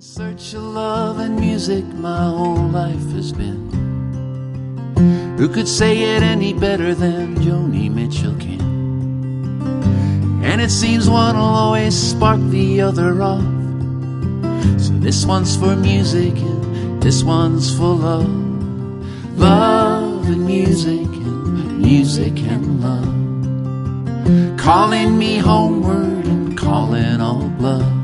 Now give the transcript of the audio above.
Search of love and music my whole life has been. Who could say it any better than Joni Mitchell can? And it seems one will always spark the other off. So this one's for music and this one's for love. Love and music and love. Calling me homeward and calling all blood.